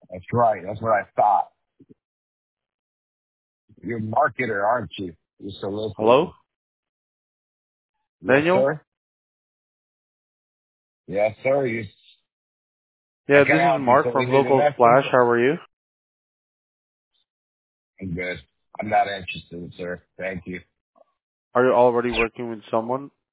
That's right. That's what I thought. You're a marketer, aren't you? You're Hello? soliciting. Yes, Daniel? sir. Yes, sir. I Yeah, can this is help you. Mark So we from need an Local Splash. estimate. How are you? I'm good. I'm not interested, sir. Thank you. Are you already working with someone?